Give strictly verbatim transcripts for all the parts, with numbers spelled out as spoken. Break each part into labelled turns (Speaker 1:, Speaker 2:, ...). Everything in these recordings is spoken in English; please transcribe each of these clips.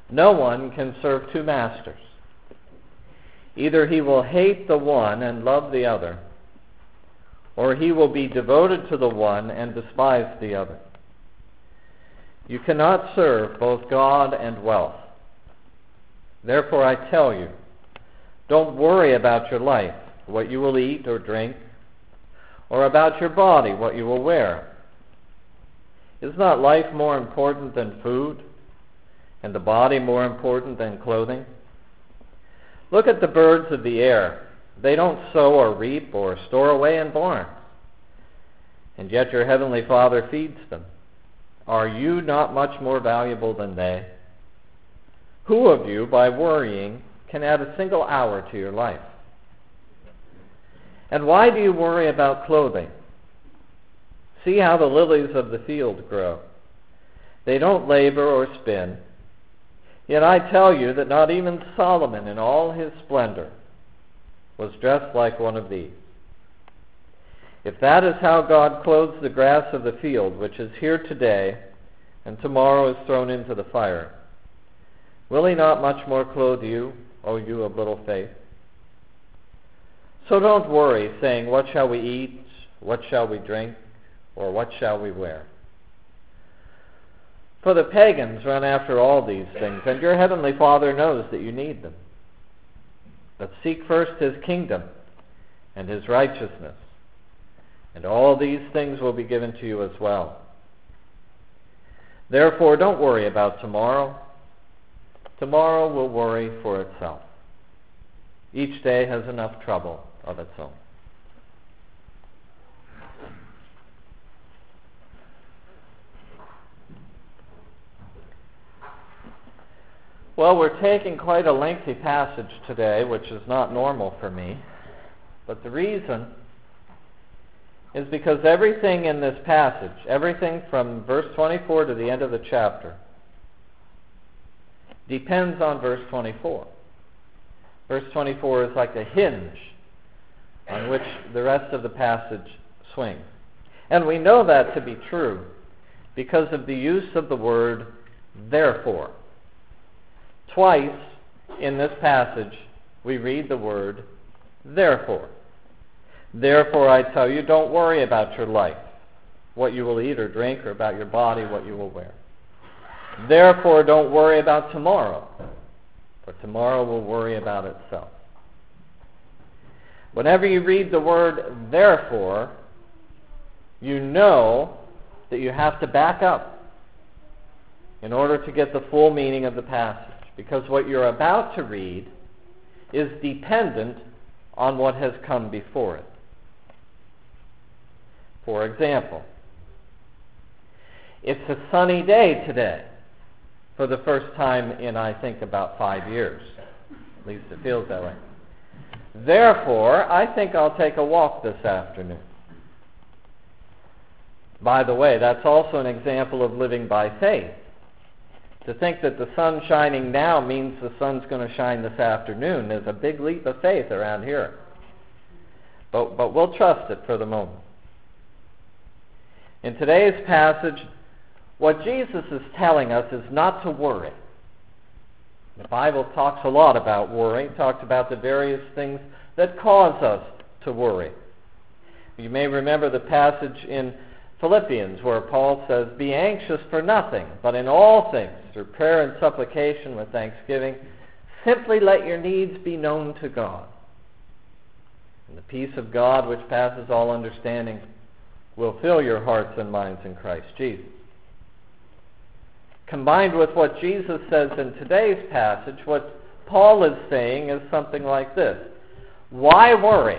Speaker 1: No one can serve two masters. Either he will hate the one and love the other, or he will be devoted to the one and despise the other. You cannot serve both God and wealth. Therefore I tell you, don't worry about your life, what you will eat or drink, or about your body, what you will wear. Is not life more important than food, and the body more important than clothing? Look at the birds of the air. They don't sow or reap or store away in barns, and yet your heavenly Father feeds them. Are you not much more valuable than they? Who of you, by worrying, can add a single hour to your life? And why do you worry about clothing? See how the lilies of the field grow. They don't labor or spin. Yet I tell you that not even Solomon in all his splendor was dressed like one of these. If that is how God clothes the grass of the field, which is here today and tomorrow is thrown into the fire, will he not much more clothe you, O you of little faith? So don't worry, saying, what shall we eat? What shall we drink? Or what shall we wear? For the pagans run after all these things, and your heavenly Father knows that you need them. But seek first his kingdom and his righteousness, and all these things will be given to you as well. Therefore, don't worry about tomorrow. Tomorrow will worry for itself. Each day has enough trouble of its own. Well, we're taking quite a lengthy passage today, which is not normal for me. But the reason is because everything in this passage, everything from verse twenty-four to the end of the chapter, depends on verse twenty-four. Verse twenty-four is like a hinge on which the rest of the passage swings. And we know that to be true because of the use of the word therefore. Twice in this passage we read the word therefore. Therefore I tell you, don't worry about your life, what you will eat or drink, or about your body, what you will wear. Therefore don't worry about tomorrow, for tomorrow will worry about itself. Whenever you read the word therefore, you know that you have to back up in order to get the full meaning of the passage, because what you're about to read is dependent on what has come before it. For example, it's a sunny day today for the first time in, I think, about five years. At least it feels that way. Therefore, I think I'll take a walk this afternoon. By the way, that's also an example of living by faith. To think that the sun shining now means the sun's going to shine this afternoon is a big leap of faith around here. But, but we'll trust it for the moment. In today's passage, what Jesus is telling us is not to worry. The Bible talks a lot about worry. It talks about the various things that cause us to worry. You may remember the passage in Philippians where Paul says, be anxious for nothing, but in all things, through prayer and supplication with thanksgiving, simply let your needs be known to God. And the peace of God, which passes all understanding, will fill your hearts and minds in Christ Jesus. Combined with what Jesus says in today's passage, what Paul is saying is something like this. Why worry?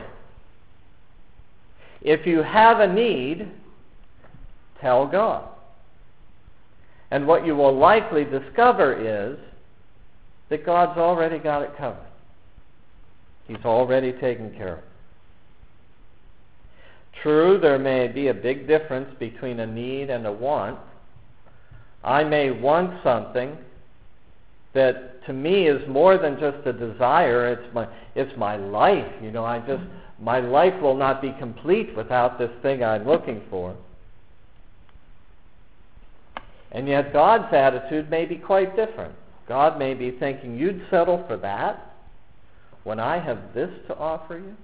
Speaker 1: If you have a need, tell God. And what you will likely discover is that God's already got it covered. He's already taken care of it. True, there may be a big difference between a need and a want. I may want something that to me is more than just a desire. It's my it's my life. You know, I just my life will not be complete without this thing I'm looking for. And yet God's attitude may be quite different. God may be thinking, you'd settle for that when I have this to offer you?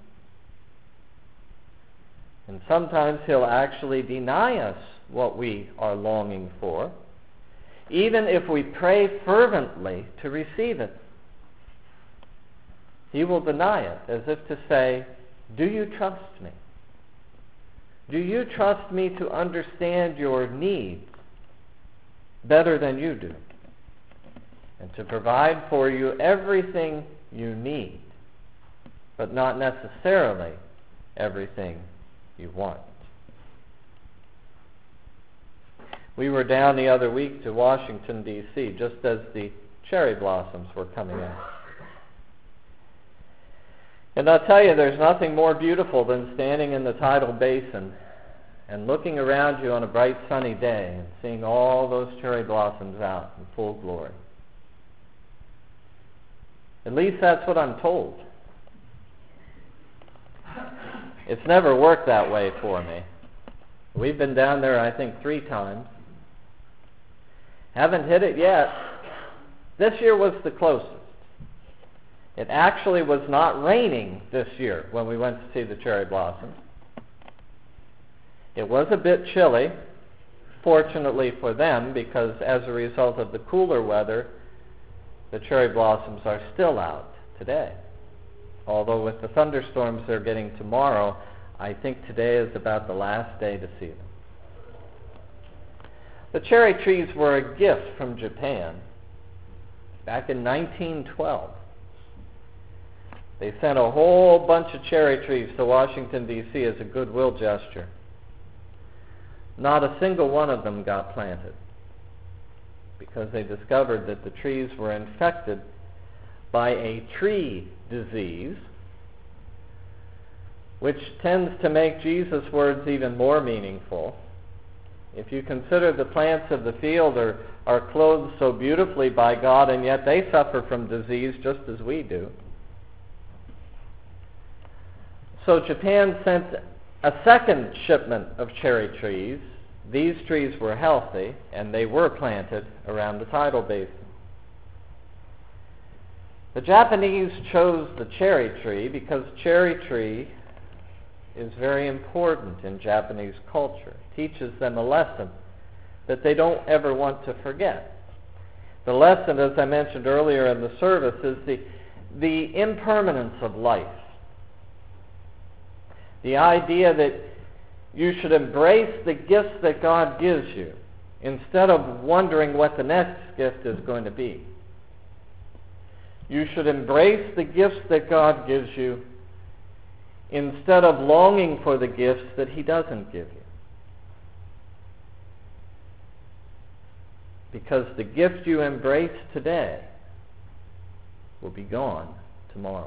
Speaker 1: And sometimes he'll actually deny us what we are longing for, even if we pray fervently to receive it. He will deny it, as if to say, do you trust me? Do you trust me to understand your needs better than you do, and to provide for you everything you need, but not necessarily everything you want? We were down the other week to Washington, D C, just as the cherry blossoms were coming out. And I'll tell you, there's nothing more beautiful than standing in the tidal basin and looking around you on a bright sunny day and seeing all those cherry blossoms out in full glory. At least that's what I'm told. It's never worked that way for me. We've been down there, I think, three times. Haven't hit it yet. This year was the closest. It actually was not raining this year when we went to see the cherry blossoms. It was a bit chilly, fortunately for them, because as a result of the cooler weather, the cherry blossoms are still out today. Although with the thunderstorms they're getting tomorrow, I think today is about the last day to see them. The cherry trees were a gift from Japan back in nineteen twelve. They sent a whole bunch of cherry trees to Washington, D C as a goodwill gesture. Not a single one of them got planted because they discovered that the trees were infected by a tree disease, which tends to make Jesus' words even more meaningful. If you consider the plants of the field are, are clothed so beautifully by God, and yet they suffer from disease just as we do. So Japan sent a second shipment of cherry trees. These trees were healthy, and they were planted around the tidal basin. The Japanese chose the cherry tree because cherry tree is very important in Japanese culture. It teaches them a lesson that they don't ever want to forget. The lesson, as I mentioned earlier in the service, is the, the impermanence of life. The idea that you should embrace the gifts that God gives you instead of wondering what the next gift is going to be. You should embrace the gifts that God gives you instead of longing for the gifts that He doesn't give you. Because the gift you embrace today will be gone tomorrow.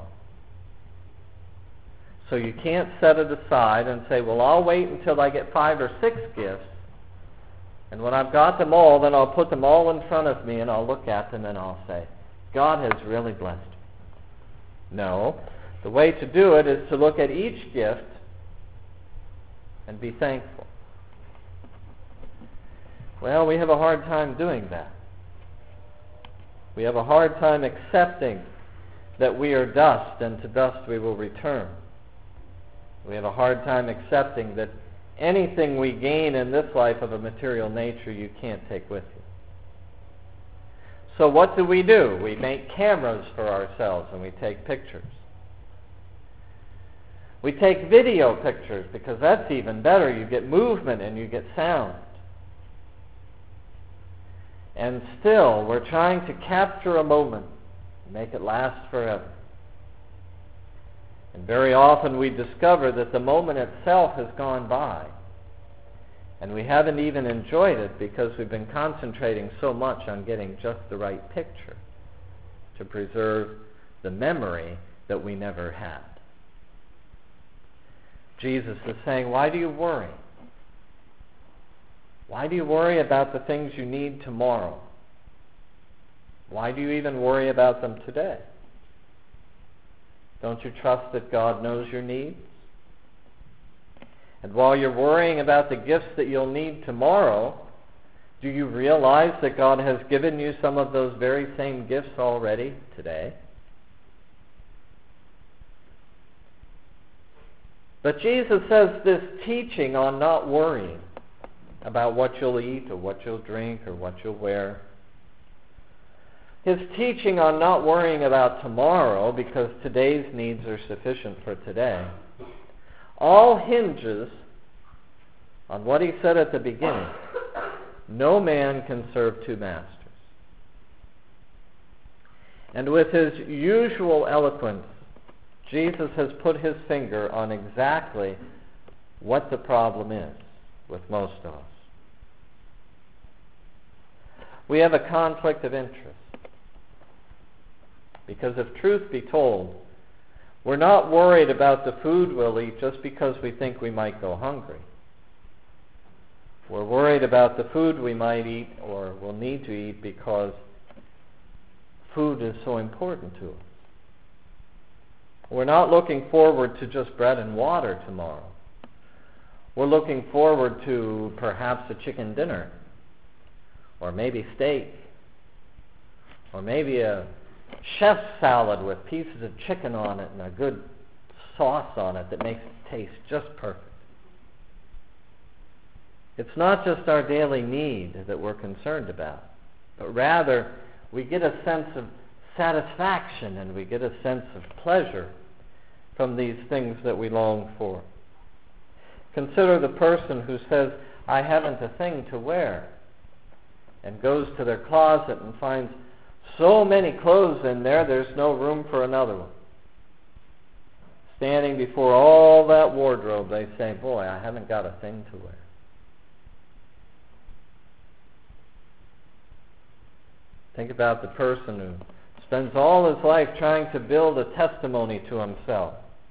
Speaker 1: So you can't set it aside and say, well, I'll wait until I get five or six gifts, and when I've got them all, then I'll put them all in front of me and I'll look at them and I'll say, God has really blessed me. No. The way to do it is to look at each gift and be thankful. Well, we have a hard time doing that. We have a hard time accepting that we are dust and to dust we will return. We have a hard time accepting that anything we gain in this life of a material nature you can't take with you. So what do we do? We make cameras for ourselves and we take pictures. We take video pictures because that's even better. You get movement and you get sound. And still, we're trying to capture a moment and make it last forever. And very often we discover that the moment itself has gone by. And we haven't even enjoyed it because we've been concentrating so much on getting just the right picture to preserve the memory that we never had. Jesus is saying, why do you worry? Why do you worry about the things you need tomorrow? Why do you even worry about them today? Don't you trust that God knows your needs? And while you're worrying about the gifts that you'll need tomorrow, Do you realize that God has given you some of those very same gifts already today? But Jesus says this teaching on not worrying about what you'll eat or what you'll drink or what you'll wear, his teaching on not worrying about tomorrow because today's needs are sufficient for today, all hinges on what he said at the beginning. No man can serve two masters. And with his usual eloquence, Jesus has put his finger on exactly what the problem is with most of us. We have a conflict of interest. Because if truth be told, we're not worried about the food we'll eat just because we think we might go hungry. We're worried about the food we might eat or will need to eat because food is so important to us. We're not looking forward to just bread and water tomorrow. We're looking forward to perhaps a chicken dinner, or maybe steak, or maybe a chef's salad with pieces of chicken on it and a good sauce on it that makes it taste just perfect. It's not just our daily need that we're concerned about, but rather we get a sense of satisfaction and we get a sense of pleasure from these things that we long for. Consider the person who says, I haven't a thing to wear, and goes to their closet and finds so many clothes in there, there's no room for another one. Standing before all that wardrobe, they say, boy, I haven't got a thing to wear. Think about the person who spends all his life trying to build a testimony to himself.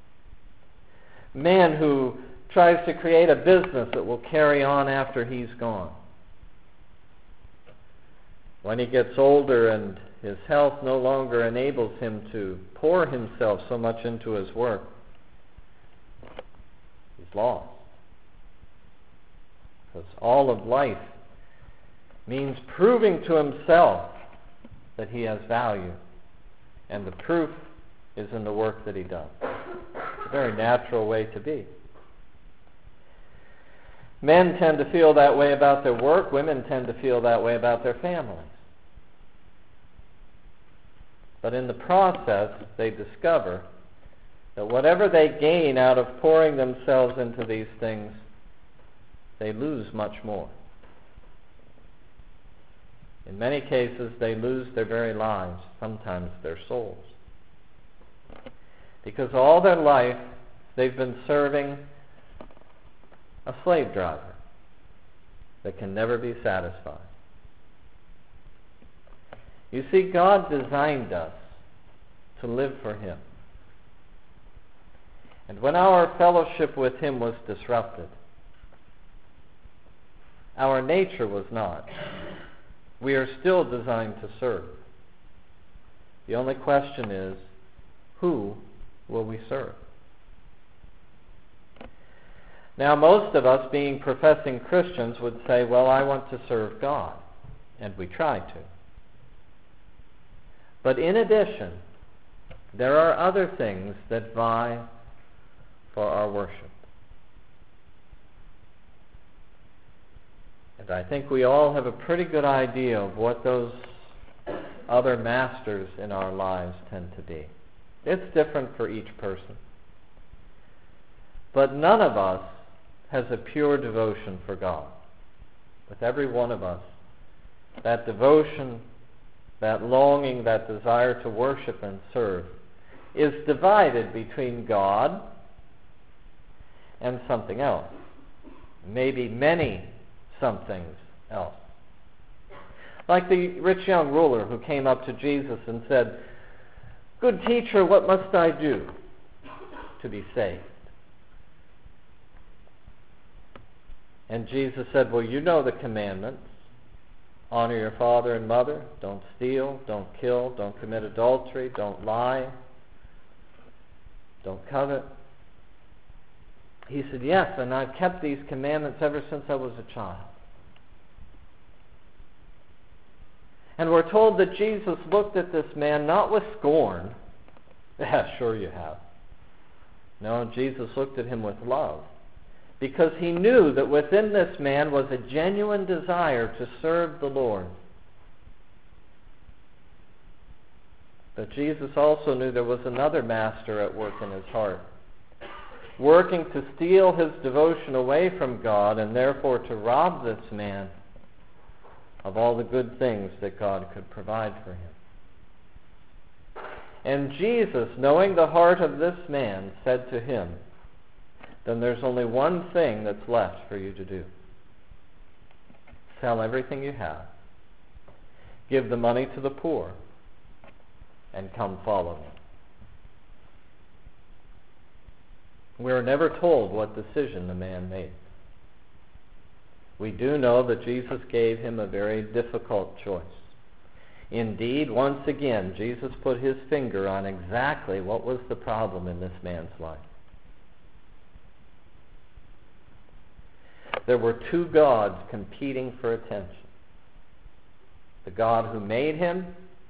Speaker 1: Man who tries to create a business that will carry on after he's gone. When he gets older and his health no longer enables him to pour himself so much into his work, he's lost. Because all of life means proving to himself that he has value, and the proof is in the work that he does. It's a very natural way to be. Men tend to feel that way about their work. Women tend to feel that way about their families. But in the process, they discover that whatever they gain out of pouring themselves into these things, they lose much more. In many cases, they lose their very lives, sometimes their souls. Because all their life, they've been serving a slave driver that can never be satisfied. You see, God designed us to live for Him. And when our fellowship with Him was disrupted, our nature was not. We are still designed to serve. The only question is, who will we serve? Now, most of us, being professing Christians, would say, well, I want to serve God. And we try to. But in addition, there are other things that vie for our worship. And I think we all have a pretty good idea of what those other masters in our lives tend to be. It's different for each person. But none of us has a pure devotion for God. With every one of us, that devotion, that longing, that desire to worship and serve is divided between God and something else. Maybe many somethings else. Like the rich young ruler who came up to Jesus and said, "Good teacher, what must I do to be saved?" And Jesus said, well, you know the commandments. Honor your father and mother. Don't steal. Don't kill. Don't commit adultery. Don't lie. Don't covet. He said, yes, and I've kept these commandments ever since I was a child. And we're told that Jesus looked at this man not with scorn. Yeah, sure you have. No, Jesus looked at him with love, because he knew that within this man was a genuine desire to serve the Lord. But Jesus also knew there was another master at work in his heart, working to steal his devotion away from God and therefore to rob this man of all the good things that God could provide for him. And Jesus, knowing the heart of this man, said to him, then there's only one thing that's left for you to do. Sell everything you have, give the money to the poor, and come follow me. We are never told what decision the man made. We do know that Jesus gave him a very difficult choice. Indeed, once again, Jesus put his finger on exactly what was the problem in this man's life. There were two gods competing for attention. The God who made him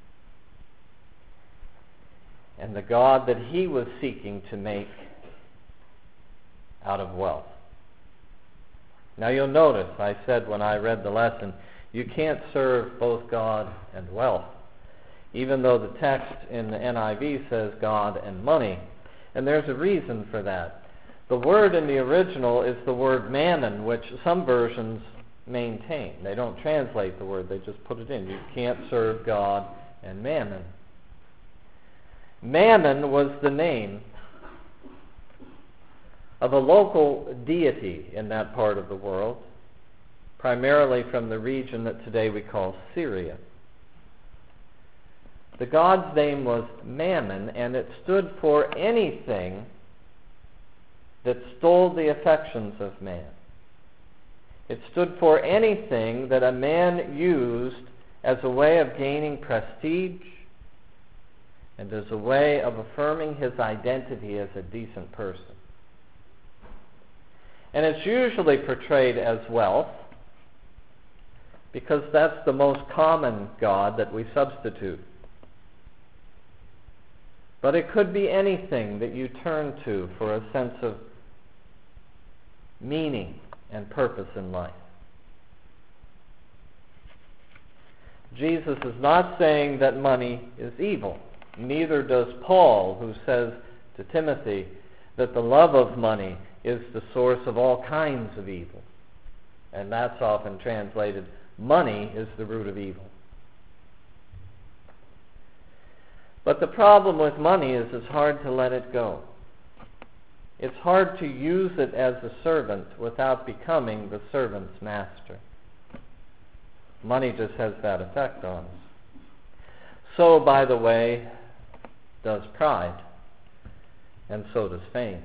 Speaker 1: and the God that he was seeking to make out of wealth. Now you'll notice I said when I read the lesson, you can't serve both God and wealth, even though the text in the N I V says God and money. And there's a reason for that. The word in the original is the word mammon, which some versions maintain. They don't translate the word, they just put it in. You can't serve God and mammon. Mammon was the name of a local deity in that part of the world, primarily from the region that today we call Syria. The god's name was Mammon, and it stood for anything that stole the affections of man. It stood for anything that a man used as a way of gaining prestige and as a way of affirming his identity as a decent person. And it's usually portrayed as wealth, because that's the most common god that we substitute. But it could be anything that you turn to for a sense of meaning and purpose in life. Jesus is not saying that money is evil. Neither does Paul, who says to Timothy that the love of money is the source of all kinds of evil. And that's often translated, money is the root of evil. But the problem with money is it's hard to let it go. It's hard to use it as a servant without becoming the servant's master. Money just has that effect on us. So, by the way, does pride, and so does fame.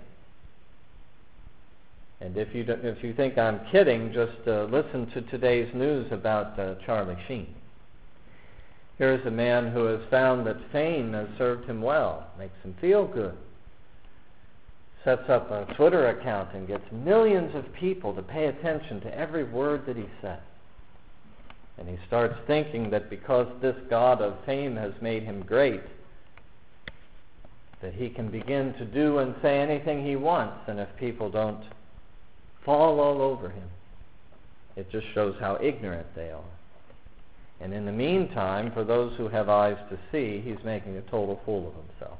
Speaker 1: And if you don't, if you think I'm kidding, just uh, listen to today's news about uh, Charlie Sheen. Here's a man who has found that fame has served him well, makes him feel good, sets up a Twitter account and gets millions of people to pay attention to every word that he says. And he starts thinking that because this god of fame has made him great, that he can begin to do and say anything he wants, and if people don't fall all over him, it just shows how ignorant they are. And in the meantime, for those who have eyes to see, he's making a total fool of himself.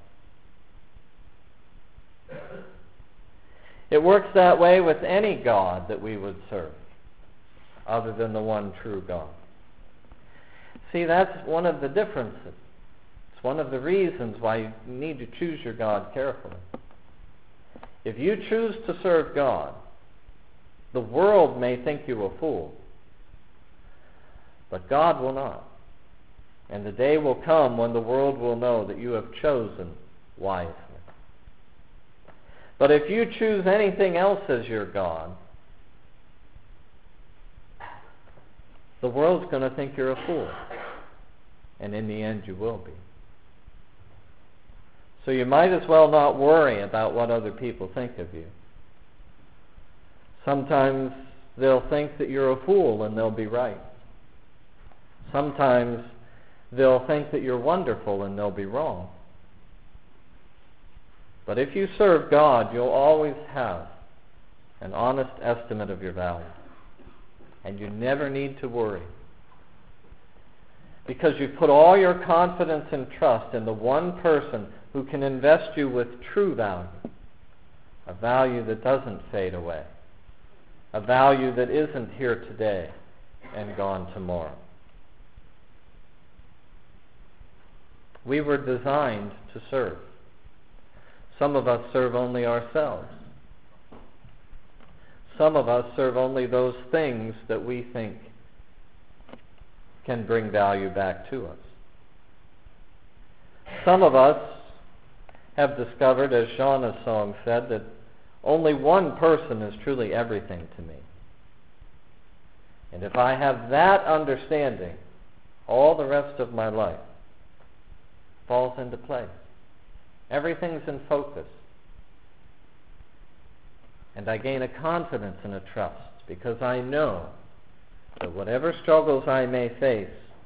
Speaker 1: It works that way with any god that we would serve, other than the one true God. See, that's one of the differences. It's one of the reasons why you need to choose your God carefully. If you choose to serve God, the world may think you a fool, but God will not. And the day will come when the world will know that you have chosen wisely. But if you choose anything else as your God, the world's going to think you're a fool. And in the end, you will be. So you might as well not worry about what other people think of you. Sometimes they'll think that you're a fool and they'll be right. Sometimes they'll think that you're wonderful and they'll be wrong. But if you serve God, you'll always have an honest estimate of your value. And you never need to worry. Because you've put all your confidence and trust in the one person who can invest you with true value. A value that doesn't fade away. A value that isn't here today and gone tomorrow. We were designed to serve. Some of us serve only ourselves. Some of us serve only those things that we think can bring value back to us. Some of us have discovered, as Shauna's song said, that only one person is truly everything to me. And if I have that understanding, all the rest of my life falls into place. Everything's in focus. And I gain a confidence and a trust because I know that whatever struggles I may face,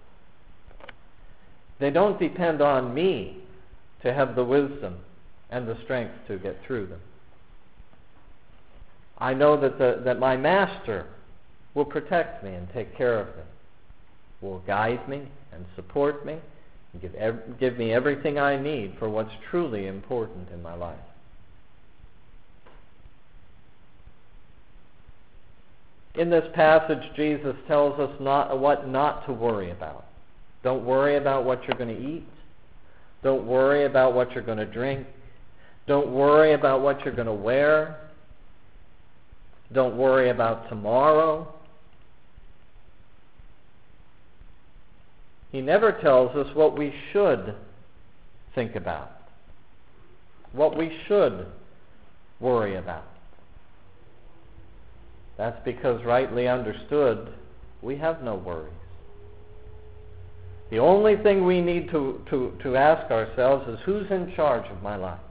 Speaker 1: they don't depend on me to have the wisdom and the strength to get through them. I know that, the, that my Master will protect me and take care of me, will guide me and support me, and give, ev- give me everything I need for what's truly important in my life. In this passage, Jesus tells us not what not to worry about. Don't worry about what you're going to eat. Don't worry about what you're going to drink. Don't worry about what you're going to wear. Don't worry about tomorrow. He never tells us what we should think about, what we should worry about. That's because, rightly understood, we have no worries. The only thing we need to, to, to ask ourselves is, who's in charge of my life?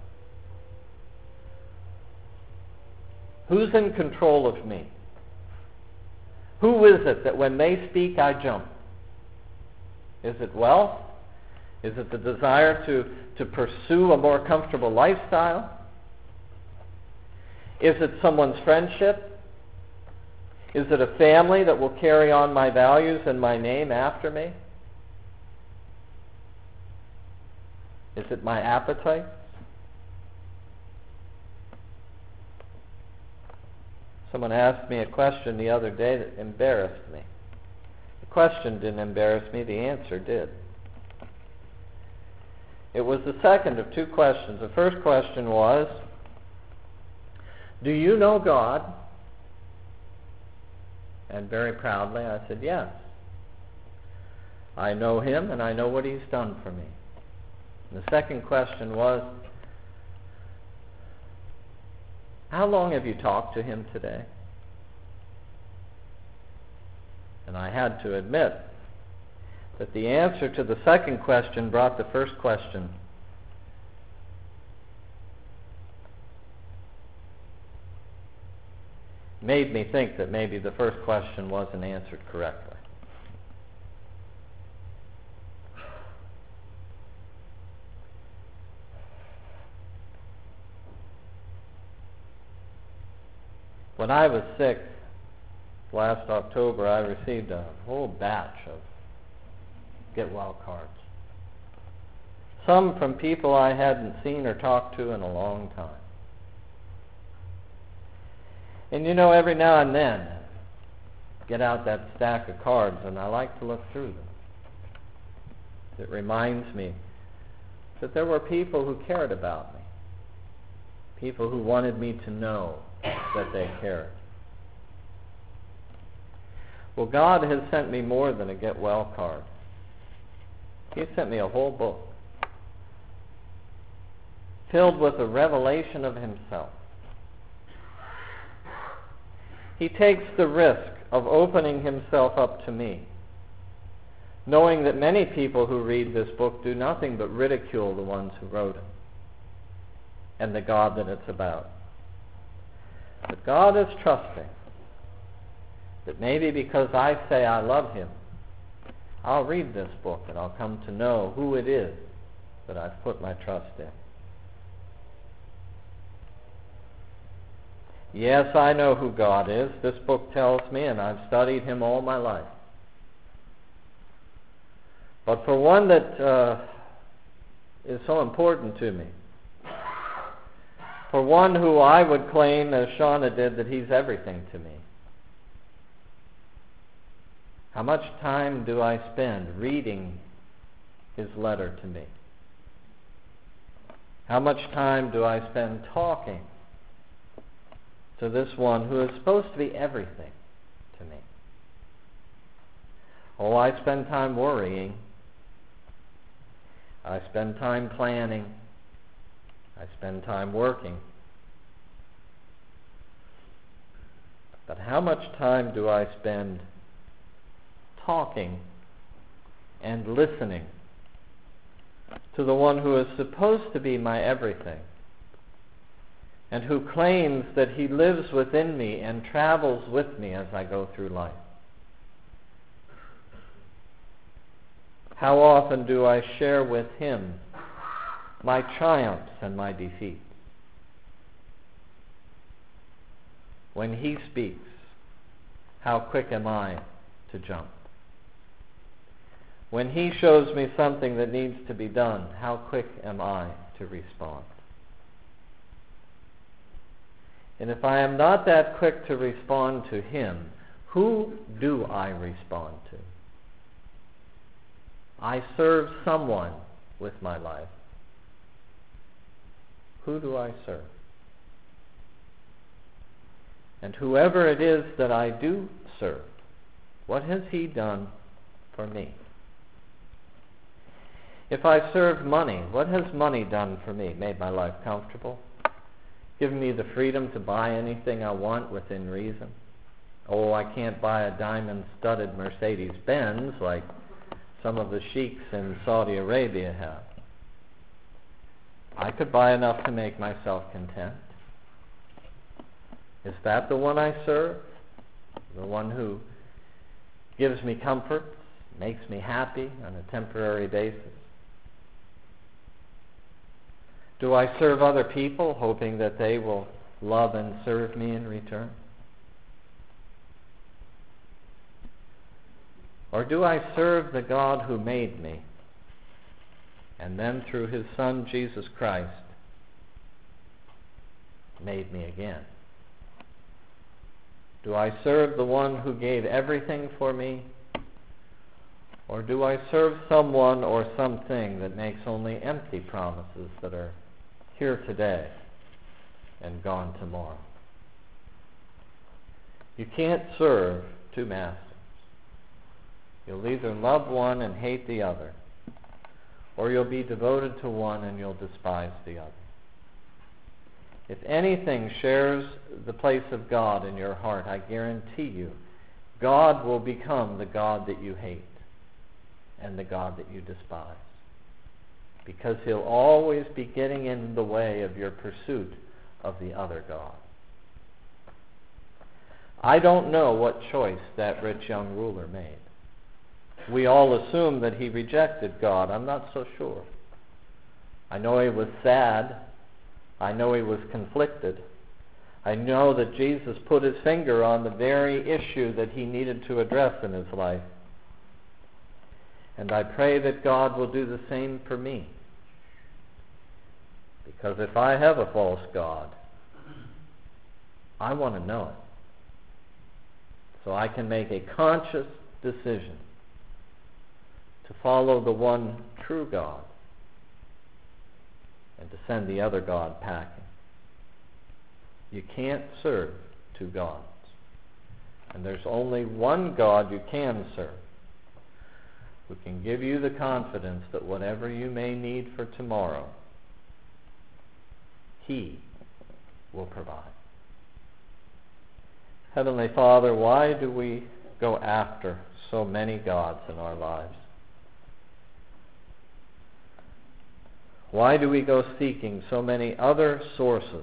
Speaker 1: Who's in control of me? Who is it that when they speak, I jump? Is it wealth? Is it the desire to, to pursue a more comfortable lifestyle? Is it someone's friendship? Is it a family that will carry on my values and my name after me? Is it my appetite? Someone asked me a question the other day that embarrassed me. The question didn't embarrass me, the answer did. It was the second of two questions. The first question was, do you know God? And very proudly I said, yes. I know Him and I know what He's done for me. And the second question was, how long have you talked to Him today? And I had to admit that the answer to the second question brought the first question made me think that maybe the first question wasn't answered correctly. When I was sick last October, I received a whole batch of get well cards. Some from people I hadn't seen or talked to in a long time. And you know, every now and then, get out that stack of cards and I like to look through them. It reminds me that there were people who cared about me. People who wanted me to know that they cared. Well, God has sent me more than a get well card. He sent me a whole book filled with a revelation of Himself. He takes the risk of opening Himself up to me, knowing that many people who read this book do nothing but ridicule the ones who wrote it and the God that it's about. But God is trusting that maybe because I say I love Him, I'll read this book and I'll come to know who it is that I've put my trust in. Yes, I know who God is. This book tells me, and I've studied him all my life. But for one that uh, is so important to me, for one who I would claim, as Shauna did, that he's everything to me, how much time do I spend reading his letter to me? How much time do I spend talking to this one who is supposed to be everything to me? Oh, I spend time worrying. I spend time planning. I spend time working. But how much time do I spend talking and listening to the one who is supposed to be my everything, and who claims that he lives within me and travels with me as I go through life? How often do I share with him my triumphs and my defeats? When he speaks, how quick am I to jump? When he shows me something that needs to be done, how quick am I to respond? And if I am not that quick to respond to him, who do I respond to? I serve someone with my life. Who do I serve? And whoever it is that I do serve, what has he done for me? If I serve money, what has money done for me? Made my life comfortable? Given me the freedom to buy anything I want within reason? Oh, I can't buy a diamond-studded Mercedes-Benz like some of the sheiks in Saudi Arabia have. I could buy enough to make myself content. Is that the one I serve? The one who gives me comfort, makes me happy on a temporary basis? Do I serve other people, hoping that they will love and serve me in return? Or do I serve the God who made me, and then through his Son, Jesus Christ, made me again? Do I serve the one who gave everything for me? Or do I serve someone or something that makes only empty promises that are here today and gone tomorrow? You can't serve two masters. You'll either love one and hate the other, or you'll be devoted to one and you'll despise the other. If anything shares the place of God in your heart, I guarantee you, God will become the God that you hate and the God that you despise, because he'll always be getting in the way of your pursuit of the other God. I don't know what choice that rich young ruler made. We all assume that he rejected God. I'm not so sure. I know he was sad. I know he was conflicted. I know that Jesus put his finger on the very issue that he needed to address in his life. And I pray that God will do the same for me. Because if I have a false God, I want to know it, so I can make a conscious decision to follow the one true God and to send the other God packing. You can't serve two gods. And there's only one God you can serve, who can give you the confidence that whatever you may need for tomorrow, he will provide. Heavenly Father, why do we go after so many gods in our lives? Why do we go seeking so many other sources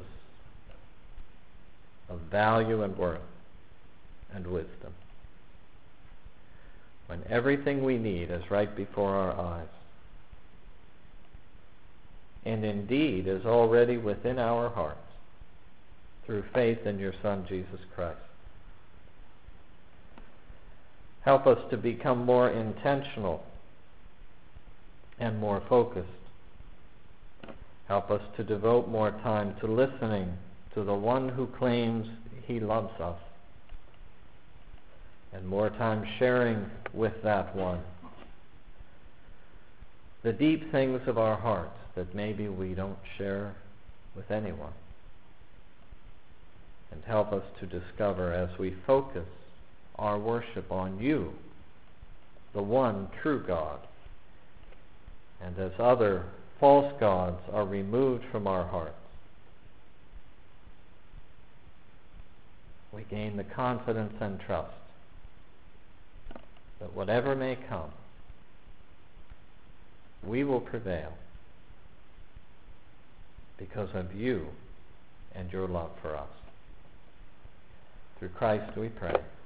Speaker 1: of value and worth and wisdom, when everything we need is right before our eyes, and indeed is already within our hearts through faith in your Son, Jesus Christ. Help us to become more intentional and more focused. Help us to devote more time to listening to the one who claims he loves us, and more time sharing with that one the deep things of our hearts that maybe we don't share with anyone. And help us to discover, as we focus our worship on you, the one true God, and as other false gods are removed from our hearts, we gain the confidence and trust that whatever may come, we will prevail because of you and your love for us. Through Christ we pray.